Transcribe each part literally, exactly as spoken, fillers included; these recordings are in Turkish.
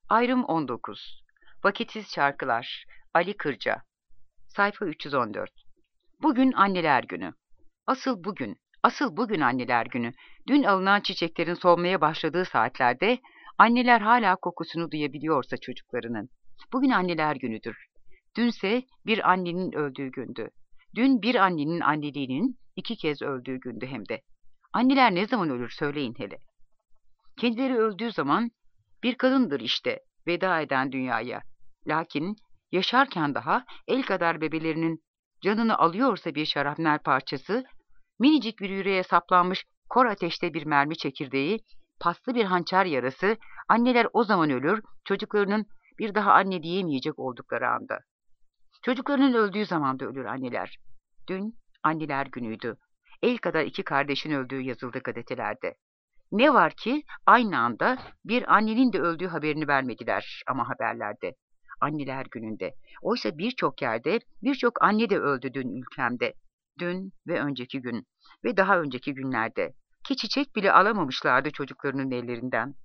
Ayrım on dokuz. Vakitsiz şarkılar. Ali Kırca. Sayfa üç yüz on dört. Bugün Anneler Günü. Asıl bugün, asıl bugün Anneler Günü. Dün alınan çiçeklerin solmaya başladığı saatlerde anneler hala kokusunu duyabiliyorsa çocuklarının. Bugün Anneler Günüdür. Dünse bir annenin öldüğü gündü. Dün bir annenin anneliğinin iki kez öldüğü gündü hem de. Anneler ne zaman ölür söyleyin hele. Kendileri öldüğü zaman bir kadındır işte veda eden dünyaya. Lakin yaşarken daha el kadar bebelerinin canını alıyorsa bir şarapnel parçası, minicik bir yüreğe saplanmış kor ateşte bir mermi çekirdeği, paslı bir hançer yarası, anneler o zaman ölür, çocuklarının bir daha anne diyemeyecek oldukları anda. Çocuklarının öldüğü zaman da ölür anneler. Dün Anneler Günü'ydü. El kadar iki kardeşin öldüğü yazıldı gazetelerde. Ne var ki aynı anda bir annenin de öldüğü haberini vermediler ama haberlerde. Anneler Günü'nde. Oysa birçok yerde birçok anne de öldü dün ülkemde. Dün ve önceki gün ve daha önceki günlerde. Ki çiçek bile alamamışlardı çocuklarının ellerinden.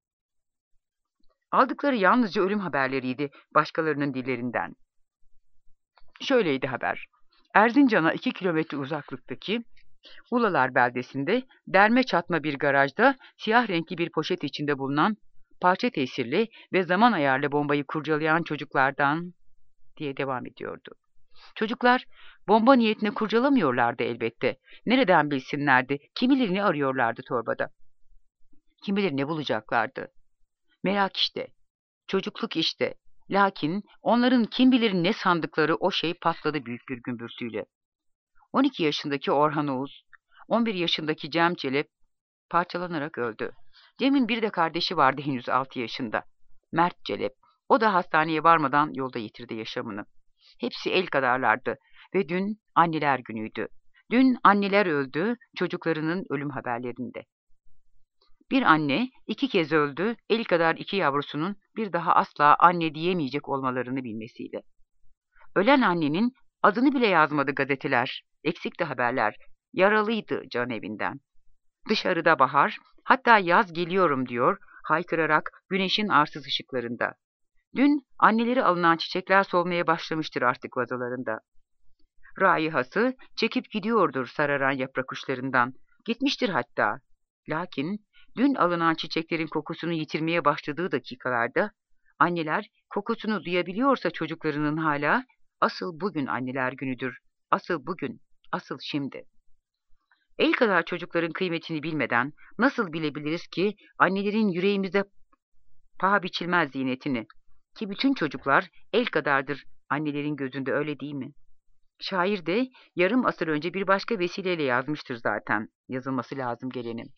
Aldıkları yalnızca ölüm haberleriydi başkalarının dillerinden. Şöyleydi haber. Erzincan'a iki kilometre uzaklıktaki Ulalar beldesinde derme çatma bir garajda siyah renkli bir poşet içinde bulunan parça tesirli ve zaman ayarlı bombayı kurcalayan çocuklardan diye devam ediyordu. Çocuklar bomba niyetine kurcalamıyorlardı elbette. Nereden bilsinlerdi? Kimilerini arıyorlardı torbada. Kimileri ne bulacaklardı? Merak işte. Çocukluk işte. Lakin onların kim bilir ne sandıkları o şey patladı büyük bir gümbürtüyle. on iki yaşındaki Orhan Oğuz, on bir yaşındaki Cem Celep parçalanarak öldü. Cem'in bir de kardeşi vardı henüz altı yaşında. Mert Celep. O da hastaneye varmadan yolda yitirdi yaşamını. Hepsi el kadarlardı ve dün Anneler Günü'ydü. Dün anneler öldü çocuklarının ölüm haberlerinde. Bir anne iki kez öldü el kadar iki yavrusunun bir daha asla anne diyemeyecek olmalarını bilmesiyle. Ölen annenin adını bile yazmadı gazeteler. Eksikti haberler. Yaralıydı can evinden. Dışarıda bahar, hatta yaz geliyorum diyor, haykırarak güneşin arsız ışıklarında. Dün anneleri alınan çiçekler solmaya başlamıştır artık vazolarında. Raihası çekip gidiyordur sararan yaprak uçlarından. Gitmiştir hatta. Lakin dün alınan çiçeklerin kokusunu yitirmeye başladığı dakikalarda, anneler kokusunu duyabiliyorsa çocuklarının hala, asıl bugün Anneler Günüdür. Asıl bugün, asıl şimdi. El kadar çocukların kıymetini bilmeden nasıl bilebiliriz ki annelerin yüreğimize paha biçilmez ziynetini? Ki bütün çocuklar el kadardır annelerin gözünde, öyle değil mi? Şair de yarım asır önce bir başka vesileyle yazmıştır zaten, yazılması lazım gelenin.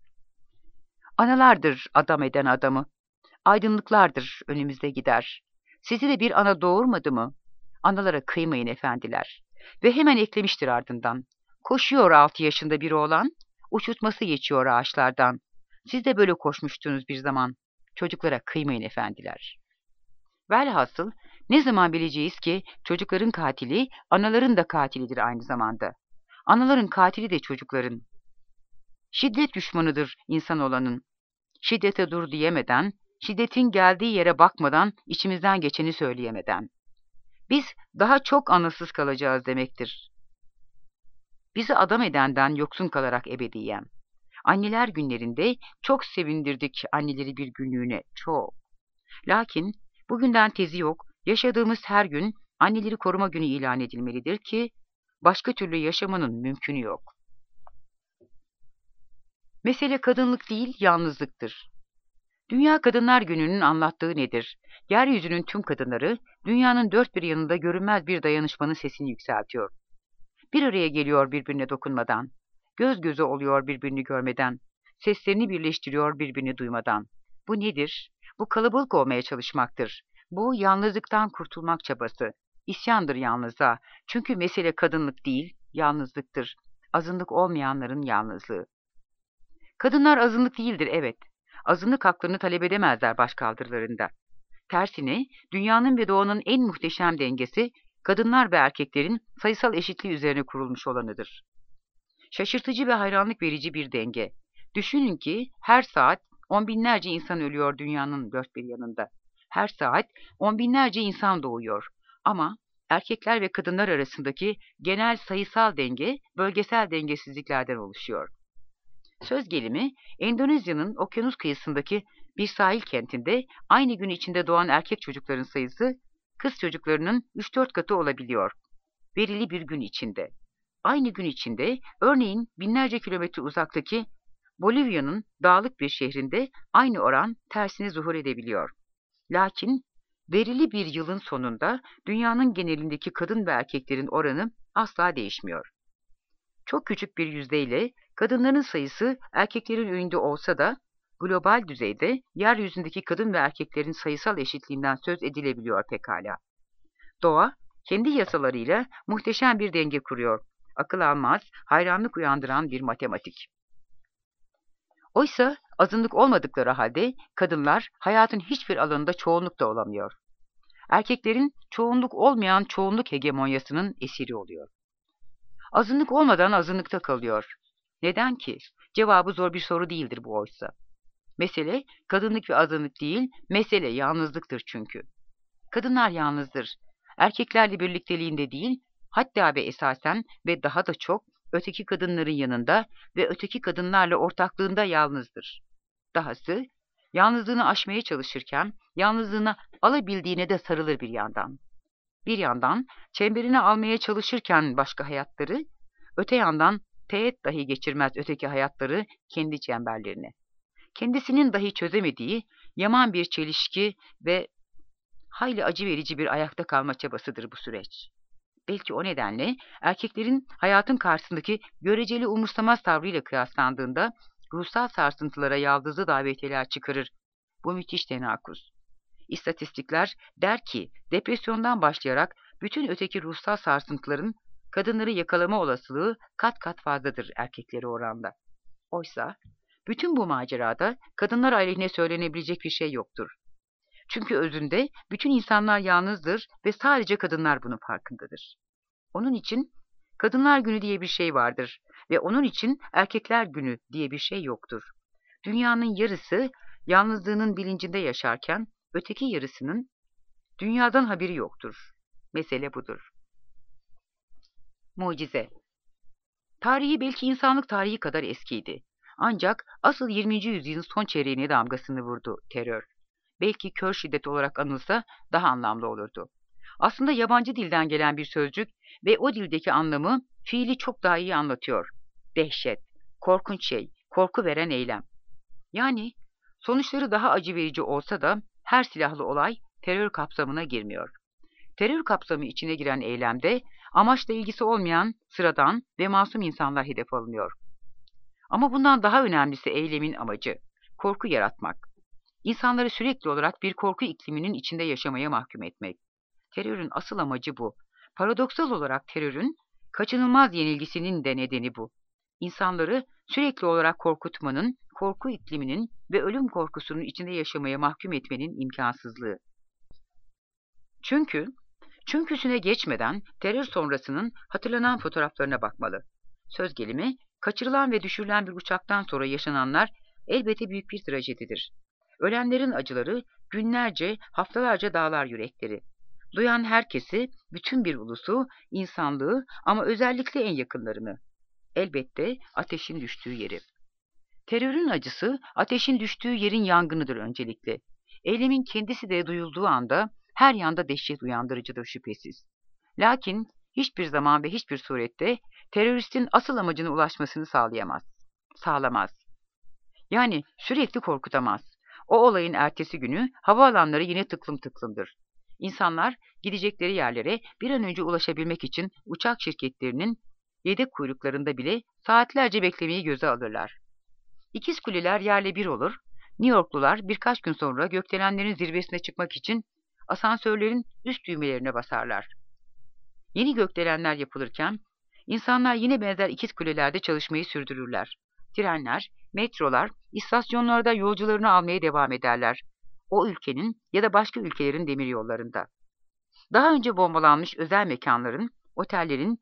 Analardır adam eden adamı, aydınlıklardır önümüzde gider. Sizi de bir ana doğurmadı mı? Analara kıymayın efendiler. Ve hemen eklemiştir ardından. Koşuyor altı yaşında bir oğlan, uçurtması geçiyor ağaçlardan. Siz de böyle koşmuştunuz bir zaman. Çocuklara kıymayın efendiler. Velhasıl ne zaman bileceğiz ki çocukların katili, anaların da katilidir aynı zamanda. Anaların katili de çocukların. Şiddet düşmanıdır insan olanın. Şiddete dur diyemeden, şiddetin geldiği yere bakmadan, içimizden geçeni söyleyemeden. Biz daha çok anasız kalacağız demektir. Bizi adam edenden yoksun kalarak ebediyen. Anneler günlerinde çok sevindirdik anneleri bir günlüğüne, çok. Lakin bugünden tezi yok, yaşadığımız her gün anneleri koruma günü ilan edilmelidir ki, başka türlü yaşamanın mümkünü yok. Mesele kadınlık değil, yalnızlıktır. Dünya Kadınlar Günü'nün anlattığı nedir? Yeryüzünün tüm kadınları, dünyanın dört bir yanında görünmez bir dayanışmanın sesini yükseltiyor. Bir araya geliyor birbirine dokunmadan, göz göze oluyor birbirini görmeden, seslerini birleştiriyor birbirini duymadan. Bu nedir? Bu kalabalık olmaya çalışmaktır. Bu yalnızlıktan kurtulmak çabası. İsyandır yalnızlığa. Çünkü mesele kadınlık değil, yalnızlıktır. Azınlık olmayanların yalnızlığı. Kadınlar azınlık değildir, evet. Azınlık haklarını talep edemezler başkaldırılarında. Tersine, dünyanın ve doğanın en muhteşem dengesi, kadınlar ve erkeklerin sayısal eşitliği üzerine kurulmuş olanıdır. Şaşırtıcı ve hayranlık verici bir denge. Düşünün ki her saat on binlerce insan ölüyor dünyanın dört bir yanında. Her saat on binlerce insan doğuyor. Ama erkekler ve kadınlar arasındaki genel sayısal denge bölgesel dengesizliklerden oluşuyor. Söz gelimi, Endonezya'nın okyanus kıyısındaki bir sahil kentinde aynı gün içinde doğan erkek çocukların sayısı kız çocuklarının üç dört katı olabiliyor. Verili bir gün içinde. Aynı gün içinde örneğin binlerce kilometre uzaktaki Bolivya'nın dağlık bir şehrinde aynı oran tersine zuhur edebiliyor. Lakin verili bir yılın sonunda dünyanın genelindeki kadın ve erkeklerin oranı asla değişmiyor. Çok küçük bir yüzdeyle kadınların sayısı erkeklerin önünde olsa da global düzeyde yeryüzündeki kadın ve erkeklerin sayısal eşitliğinden söz edilebiliyor pekala. Doğa kendi yasalarıyla muhteşem bir denge kuruyor. Akıl almaz, hayranlık uyandıran bir matematik. Oysa azınlık olmadıkları halde kadınlar hayatın hiçbir alanında çoğunluk da olamıyor. Erkeklerin çoğunluk olmayan çoğunluk hegemonyasının esiri oluyor. Azınlık olmadan azınlıkta kalıyor. Neden ki? Cevabı zor bir soru değildir bu oysa. Mesele kadınlık ve azınlık değil, mesele yalnızlıktır çünkü. Kadınlar yalnızdır. Erkeklerle birlikteliğinde değil, hatta ve esasen ve daha da çok öteki kadınların yanında ve öteki kadınlarla ortaklığında yalnızdır. Dahası, yalnızlığını aşmaya çalışırken, yalnızlığına alabildiğine de sarılır bir yandan. Bir yandan çemberine almaya çalışırken başka hayatları, öte yandan teğet dahi geçirmez öteki hayatları kendi çemberlerine. Kendisinin dahi çözemediği yaman bir çelişki ve hayli acı verici bir ayakta kalma çabasıdır bu süreç. Belki o nedenle erkeklerin hayatın karşısındaki göreceli umursamaz tavrıyla kıyaslandığında ruhsal sarsıntılara yaldızlı davetiyeler çıkarır. Bu müthiş tenakuz. İstatistikler der ki depresyondan başlayarak bütün öteki ruhsal sarsıntıların kadınları yakalama olasılığı kat kat fazladır erkekleri oranda. Oysa bütün bu macerada kadınlar aleyhine söylenebilecek bir şey yoktur. Çünkü özünde bütün insanlar yalnızdır ve sadece kadınlar bunun farkındadır. Onun için Kadınlar Günü diye bir şey vardır ve onun için Erkekler Günü diye bir şey yoktur. Dünyanın yarısı yalnızlığının bilincinde yaşarken öteki yarısının dünyadan haberi yoktur. Mesele budur. Mucize. Tarihi belki insanlık tarihi kadar eskiydi. Ancak asıl yirminci yüzyılın son çeyreğine damgasını vurdu terör. Belki kör şiddet olarak anılsa daha anlamlı olurdu. Aslında yabancı dilden gelen bir sözcük ve o dildeki anlamı fiili çok daha iyi anlatıyor. Dehşet, korkunç şey, korku veren eylem. Yani sonuçları daha acı verici olsa da her silahlı olay terör kapsamına girmiyor. Terör kapsamı içine giren eylemde amaçla ilgisi olmayan sıradan ve masum insanlar hedef alınıyor. Ama bundan daha önemlisi eylemin amacı, korku yaratmak. İnsanları sürekli olarak bir korku ikliminin içinde yaşamaya mahkum etmek. Terörün asıl amacı bu. Paradoksal olarak terörün kaçınılmaz yenilgisinin de nedeni bu. İnsanları sürekli olarak korkutmanın, korku ikliminin ve ölüm korkusunun içinde yaşamaya mahkum etmenin imkansızlığı. Çünkü, çünküsüne geçmeden terör sonrasının hatırlanan fotoğraflarına bakmalı. Söz gelimi, kaçırılan ve düşürülen bir uçaktan sonra yaşananlar elbette büyük bir trajedidir. Ölenlerin acıları günlerce, haftalarca dağlar yürekleri. Duyan herkesi, bütün bir ulusu, insanlığı ama özellikle en yakınlarını. Elbette ateşin düştüğü yeri. Terörün acısı ateşin düştüğü yerin yangınıdır öncelikle. Eylemin kendisi de duyulduğu anda her yanda dehşet uyandırıcıdır şüphesiz. Lakin hiçbir zaman ve hiçbir surette teröristin asıl amacına ulaşmasını sağlayamaz. Sağlamaz. Yani sürekli korkutamaz. O olayın ertesi günü havaalanları yine tıklım tıklımdır. İnsanlar gidecekleri yerlere bir an önce ulaşabilmek için uçak şirketlerinin yedek kuyruklarında bile saatlerce beklemeyi göze alırlar. İkiz kuleler yerle bir olur. New Yorklular birkaç gün sonra gökdelenlerin zirvesine çıkmak için asansörlerin üst düğmelerine basarlar. Yeni gökdelenler yapılırken insanlar yine benzer ikiz kulelerde çalışmayı sürdürürler. Trenler, metrolar, istasyonlarda yolcularını almaya devam ederler. O ülkenin ya da başka ülkelerin demiryollarında. Daha önce bombalanmış özel mekanların, otellerin,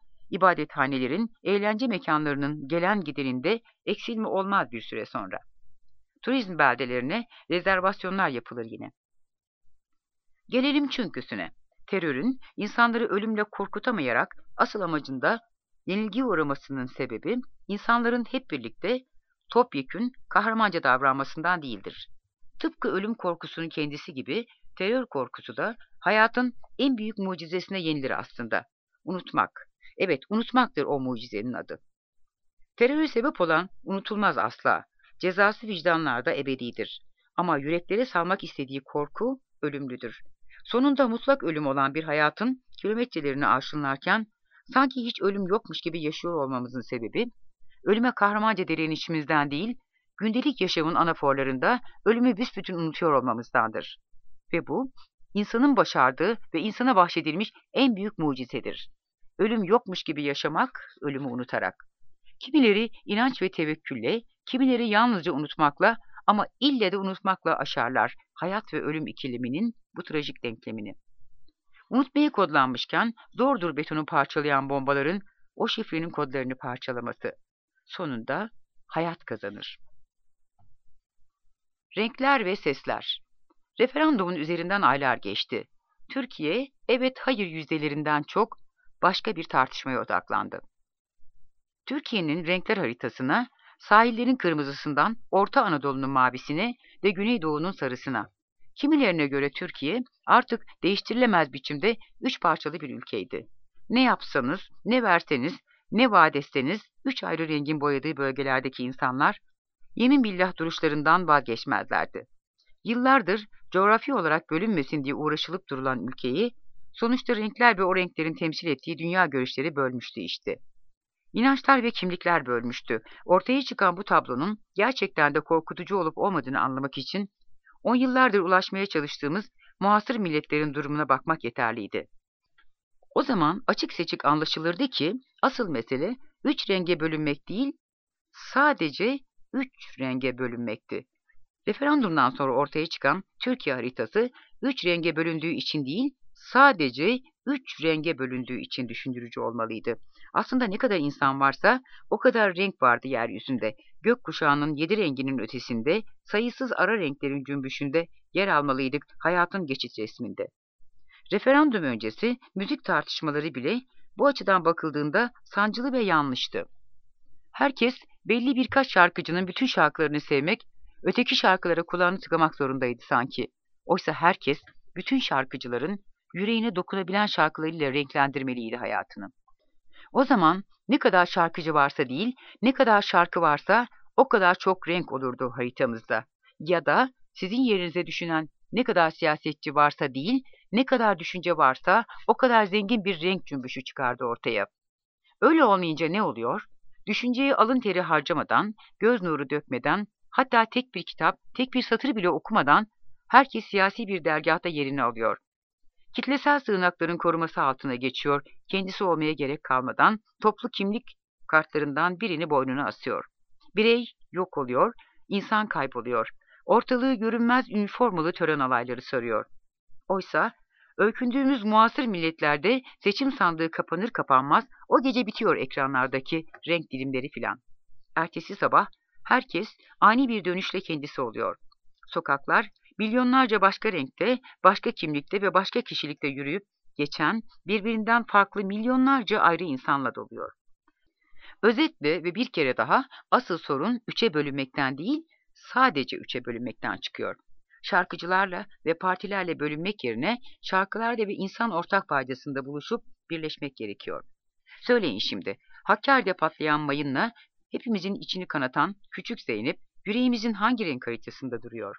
ibadethanelerin, eğlence mekanlarının gelen giderinde eksilme olmaz bir süre sonra. Turizm beldelerine rezervasyonlar yapılır yine. Gelelim çünküsüne. Terörün insanları ölümle korkutamayarak asıl amacında yenilgiye uğramasının sebebi insanların hep birlikte topyekün kahramanca davranmasından değildir. Tıpkı ölüm korkusunun kendisi gibi terör korkusu da hayatın en büyük mucizesine yenilir aslında. Unutmak. Evet, unutmaktır o mucizenin adı. Teröre sebep olan unutulmaz asla. Cezası vicdanlarda ebedidir. Ama yüreklere salmak istediği korku ölümlüdür. Sonunda mutlak ölüm olan bir hayatın kilometrelerini arşınlarken sanki hiç ölüm yokmuş gibi yaşıyor olmamızın sebebi, ölüme kahramanca direnişimizden değil, gündelik yaşamın anaforlarında ölümü büsbütün unutuyor olmamızdandır. Ve bu, insanın başardığı ve insana bahşedilmiş en büyük mucizedir. Ölüm yokmuş gibi yaşamak, ölümü unutarak. Kimileri inanç ve tevekkülle, kimileri yalnızca unutmakla ama ille de unutmakla aşarlar hayat ve ölüm ikileminin bu trajik denklemini. Unutmaya kodlanmışken zordur betonu parçalayan bombaların o şifrenin kodlarını parçalaması. Sonunda hayat kazanır. Renkler ve sesler. Referandumun üzerinden aylar geçti. Türkiye, evet hayır yüzdelerinden çok başka bir tartışmaya odaklandı. Türkiye'nin renkler haritasına, sahillerin kırmızısından Orta Anadolu'nun mavisine ve Güneydoğu'nun sarısına. Kimilerine göre Türkiye artık değiştirilemez biçimde üç parçalı bir ülkeydi. Ne yapsanız, ne verseniz, ne vaat etseniz üç ayrı rengin boyadığı bölgelerdeki insanlar yemin billah duruşlarından vazgeçmezlerdi. Yıllardır coğrafi olarak bölünmesin diye uğraşılıp durulan ülkeyi sonuçta renkler ve o renklerin temsil ettiği dünya görüşleri bölmüştü işte. İnançlar ve kimlikler bölmüştü. Ortaya çıkan bu tablonun gerçekten de korkutucu olup olmadığını anlamak için on yıllardır ulaşmaya çalıştığımız muhasır milletlerin durumuna bakmak yeterliydi. O zaman açık seçik anlaşılırdı ki asıl mesele üç renge bölünmek değil, sadece üç renge bölünmekti. Referandumdan sonra ortaya çıkan Türkiye haritası üç renge bölündüğü için değil, sadece üç renge bölündüğü için düşündürücü olmalıydı. Aslında ne kadar insan varsa o kadar renk vardı yeryüzünde. Gökkuşağının yedi renginin ötesinde, sayısız ara renklerin cümbüşünde yer almalıydık hayatın geçit resminde. Referandum öncesi müzik tartışmaları bile bu açıdan bakıldığında sancılı ve yanlıştı. Herkes belli birkaç şarkıcının bütün şarkılarını sevmek, öteki şarkılara kulağını tıkamak zorundaydı sanki. Oysa herkes bütün şarkıcıların yüreğine dokunabilen şarkılarıyla renklendirmeliydi hayatını. O zaman ne kadar şarkıcı varsa değil, ne kadar şarkı varsa o kadar çok renk olurdu haritamızda. Ya da sizin yerinize düşünen ne kadar siyasetçi varsa değil, ne kadar düşünce varsa o kadar zengin bir renk cümbüşü çıkardı ortaya. Öyle olmayınca ne oluyor? Düşünceyi alın teri harcamadan, göz nuru dökmeden, hatta tek bir kitap, tek bir satır bile okumadan herkes siyasi bir dergâhta yerini alıyor. Kitlesel sığınakların koruması altına geçiyor, kendisi olmaya gerek kalmadan toplu kimlik kartlarından birini boynuna asıyor. Birey yok oluyor, insan kayboluyor. Ortalığı görünmez üniformalı tören alayları sarıyor. Oysa öykündüğümüz muasır milletlerde seçim sandığı kapanır kapanmaz o gece bitiyor ekranlardaki renk dilimleri filan. Ertesi sabah herkes ani bir dönüşle kendisi oluyor. Sokaklar milyonlarca başka renkte, başka kimlikte ve başka kişilikte yürüyüp geçen birbirinden farklı milyonlarca ayrı insanla doluyor. Özetle ve bir kere daha asıl sorun üçe bölünmekten değil, sadece üçe bölünmekten çıkıyor. Şarkıcılarla ve partilerle bölünmek yerine şarkılarda ve insan ortak paydasında buluşup birleşmek gerekiyor. Söyleyin şimdi, Hakkari'de patlayan mayınla hepimizin içini kanatan küçük Zeynep, yüreğimizin hangi renk haritasında duruyor?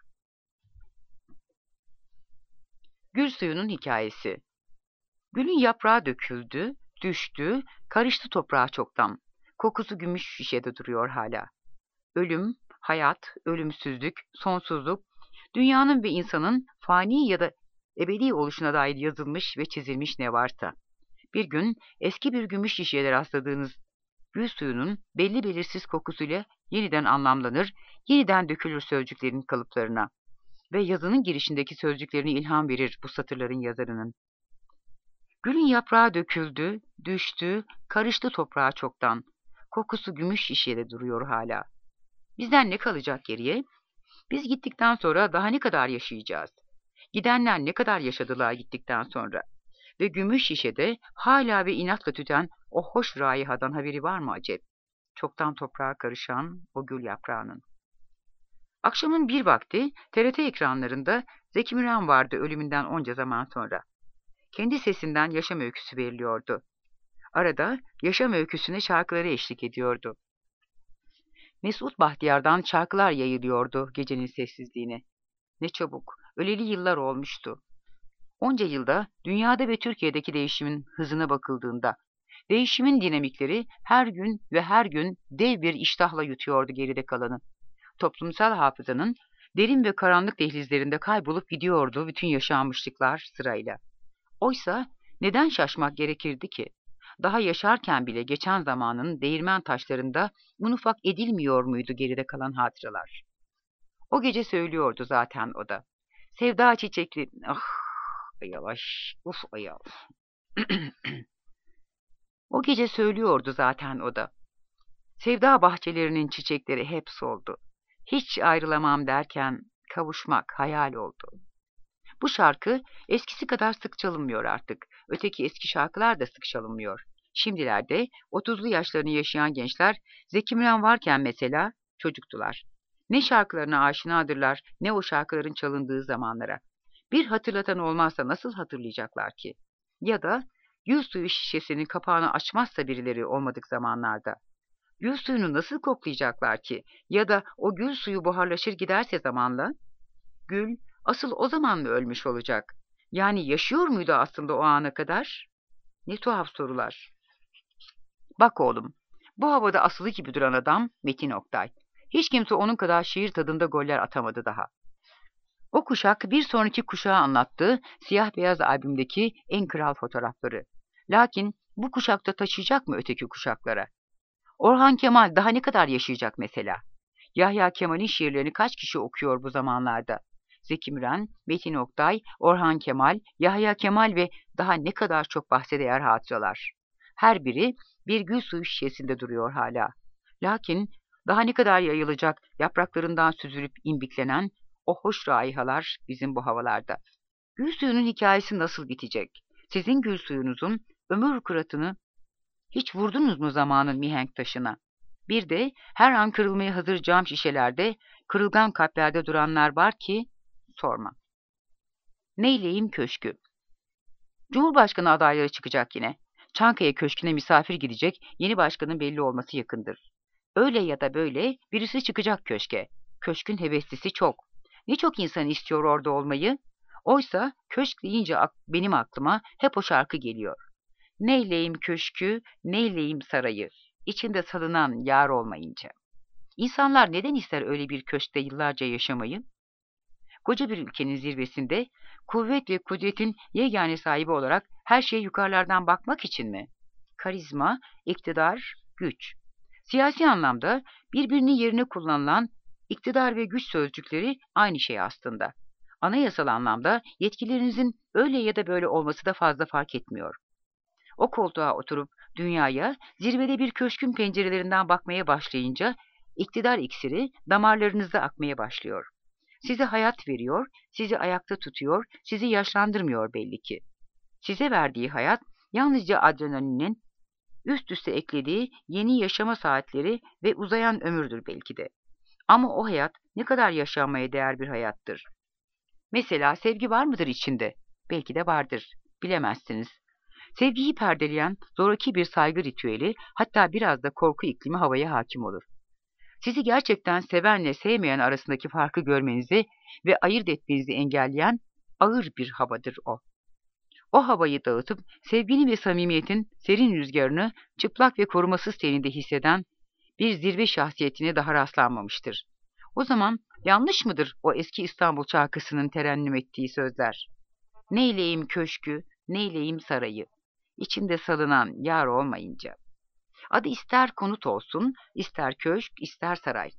Gül suyunun hikayesi. Gülün yaprağı döküldü, düştü, karıştı toprağa çoktan. Kokusu gümüş şişede duruyor hala. Ölüm, hayat, ölümsüzlük, sonsuzluk, dünyanın ve insanın fani ya da ebedi oluşuna dair yazılmış ve çizilmiş ne varsa. Bir gün eski bir gümüş şişeye rastladığınız gül suyunun belli belirsiz kokusuyla yeniden anlamlanır, yeniden dökülür sözcüklerin kalıplarına ve yazının girişindeki sözcüklerine ilham verir bu satırların yazarının. Gülün yaprağı döküldü, düştü, karıştı toprağa çoktan. Kokusu gümüş şişede duruyor hala. Bizden ne kalacak geriye? Biz gittikten sonra daha ne kadar yaşayacağız? Gidenler ne kadar yaşadılar gittikten sonra? Ve gümüş şişede hala ve inatla tüten o hoş raihadan haberi var mı acep? Çoktan toprağa karışan o gül yaprağının. Akşamın bir vakti T R T ekranlarında Zeki Müren vardı ölümünden onca zaman sonra. Kendi sesinden yaşam öyküsü veriliyordu. Arada yaşam öyküsüne şarkıları eşlik ediyordu. Mesut Bahtiyar'dan şarkılar yayılıyordu gecenin sessizliğine. Ne çabuk, öleli yıllar olmuştu. Onca yılda dünyada ve Türkiye'deki değişimin hızına bakıldığında, değişimin dinamikleri her gün ve her gün dev bir iştahla yutuyordu geride kalanı. Toplumsal hafızanın derin ve karanlık dehlizlerinde kaybolup gidiyordu bütün yaşanmışlıklar sırayla. Oysa neden şaşmak gerekirdi ki? Daha yaşarken bile geçen zamanın değirmen taşlarında un ufak edilmiyor muydu geride kalan hatıralar? O gece söylüyordu zaten o da. Sevda çiçekli... Ah, yavaş, uf ayol. O gece söylüyordu zaten o da. Sevda bahçelerinin çiçekleri hep soldu. Hiç ayrılamam derken kavuşmak hayal oldu. Bu şarkı eskisi kadar sık çalınmıyor artık. Öteki eski şarkılar da sık çalınmıyor. Şimdilerde otuzlu yaşlarını yaşayan gençler Zeki Müren varken mesela çocuktular. Ne şarkılarına aşinadırlar ne o şarkıların çalındığı zamanlara. Bir hatırlatan olmazsa nasıl hatırlayacaklar ki? Ya da gül suyu şişesinin kapağını açmazsa birileri olmadık zamanlarda. Gül suyunu nasıl koklayacaklar ki? Ya da o gül suyu buharlaşır giderse zamanla? Gül asıl o zaman mı ölmüş olacak? Yani yaşıyor muydu aslında o ana kadar? Ne tuhaf sorular. Bak oğlum, bu havada asılı gibi duran adam Metin Oktay. Hiç kimse onun kadar şiir tadında goller atamadı daha. O kuşak bir sonraki kuşağı anlattığı siyah beyaz albümdeki en kral fotoğrafları. Lakin bu kuşakta taşıyacak mı öteki kuşaklara? Orhan Kemal daha ne kadar yaşayacak mesela? Yahya Kemal'in şiirlerini kaç kişi okuyor bu zamanlarda? Zeki Müren, Metin Oktay, Orhan Kemal, Yahya Kemal ve daha ne kadar çok bahse değer hatıralar. Her biri bir gül suyu şişesinde duruyor hala. Lakin daha ne kadar yayılacak yapraklarından süzülüp imbiklenen o hoş raihalar bizim bu havalarda. Gül suyunun hikayesi nasıl bitecek? Sizin gül suyunuzun ömür kıratını hiç vurdunuz mu zamanın mihenk taşına? Bir de her an kırılmaya hazır cam şişelerde, kırılgan kalplerde duranlar var ki sorma. Neyleyim Köşkü. Cumhurbaşkanı adayları çıkacak yine. Çankaya Köşkü'ne misafir gidecek, yeni başkanın belli olması yakındır. Öyle ya da böyle birisi çıkacak köşke. Köşkün heveslisi çok. Ne çok insan istiyor orada olmayı. Oysa köşk deyince benim aklıma hep o şarkı geliyor. Neyleyim köşkü, neyleyim sarayı, içinde salınan yar olmayınca. İnsanlar neden ister öyle bir köşkte yıllarca yaşamayı? Koca bir ülkenin zirvesinde, kuvvet ve kudretin yegane sahibi olarak her şeye yukarılardan bakmak için mi? Karizma, iktidar, güç. Siyasi anlamda birbirini yerine kullanılan iktidar ve güç sözcükleri aynı şey aslında. Anayasal anlamda yetkilerinizin öyle ya da böyle olması da fazla fark etmiyor. O koltuğa oturup dünyaya zirvede bir köşkün pencerelerinden bakmaya başlayınca iktidar iksiri damarlarınızda akmaya başlıyor. Size hayat veriyor, sizi ayakta tutuyor, sizi yaşlandırmıyor belli ki. Size verdiği hayat yalnızca adrenalinin üst üste eklediği yeni yaşama saatleri ve uzayan ömürdür belki de. Ama o hayat ne kadar yaşanmaya değer bir hayattır. Mesela sevgi var mıdır içinde? Belki de vardır. Bilemezsiniz. Sevgiyi perdeleyen zoraki bir saygı ritüeli, hatta biraz da korku iklimi havaya hakim olur. Sizi gerçekten sevenle sevmeyen arasındaki farkı görmenizi ve ayırt etmenizi engelleyen ağır bir havadır o. O havayı dağıtıp sevginin ve samimiyetin serin rüzgarını çıplak ve korumasız teninde hisseden bir zirve şahsiyetine daha rastlanmamıştır. O zaman yanlış mıdır o eski İstanbul şarkısının terennüm ettiği sözler? Neyleyim köşkü, neyleyim sarayı, içinde salınan yar olmayınca. Adı ister konut olsun, ister köşk, ister saray.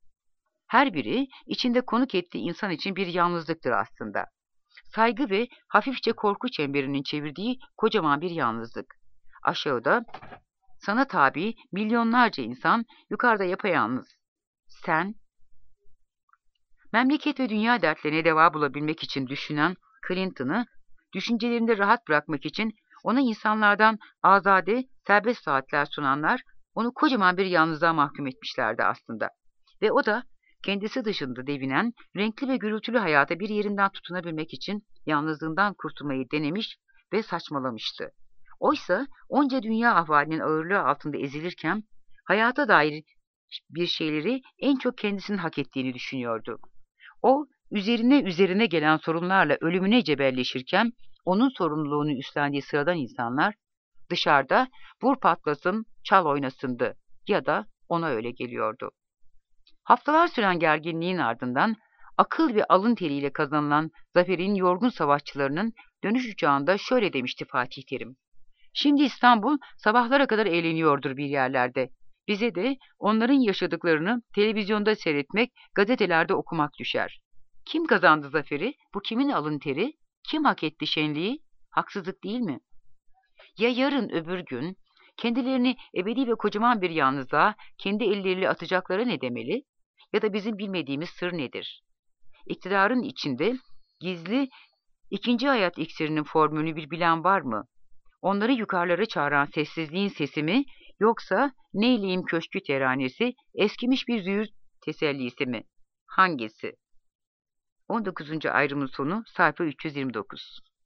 Her biri içinde konuk ettiği insan için bir yalnızlıktır aslında. Saygı ve hafifçe korku çemberinin çevirdiği kocaman bir yalnızlık. Aşağıda sana tabi milyonlarca insan, yukarıda yapayalnız. Sen, Memleket ve dünya dertlerine deva bulabilmek için düşünen Clinton'ı, düşüncelerinde rahat bırakmak için ona insanlardan azade, serbest saatler sunanlar, onu kocaman bir yalnızlığa mahkum etmişlerdi aslında. Ve o da kendisi dışında devinen, renkli ve gürültülü hayata bir yerinden tutunabilmek için yalnızlığından kurtulmayı denemiş ve saçmalamıştı. Oysa onca dünya ahvalinin ağırlığı altında ezilirken, hayata dair bir şeyleri en çok kendisinin hak ettiğini düşünüyordu. O, üzerine üzerine gelen sorunlarla ölümüne cebelleşirken, onun sorumluluğunu üstlendiği sıradan insanlar, dışarıda vur patlasın, çal oynasındı ya da ona öyle geliyordu. Haftalar süren gerginliğin ardından, akıl ve alın teriyle kazanılan zaferin yorgun savaşçılarının dönüş uçağında şöyle demişti Fatih Terim. Şimdi İstanbul sabahlara kadar eğleniyordur bir yerlerde. Bize de onların yaşadıklarını televizyonda seyretmek, gazetelerde okumak düşer. Kim kazandı zaferi? Bu kimin alın teri? Kim hak etti şenliği? Haksızlık değil mi? Ya yarın öbür gün kendilerini ebedi ve kocaman bir yalnızlığa kendi elleriyle atacakları ne demeli? Ya da bizim bilmediğimiz sır nedir? İktidarın içinde gizli ikinci hayat iksirinin formülünü bir bilen var mı? Onları yukarılara çağıran sessizliğin sesi mi, yoksa neyleyim köşkü teranesi, eskimiş bir züğürt tesellisi mi? Hangisi? on dokuzuncu ayrımın sonu sayfa üç yüz yirmi dokuz.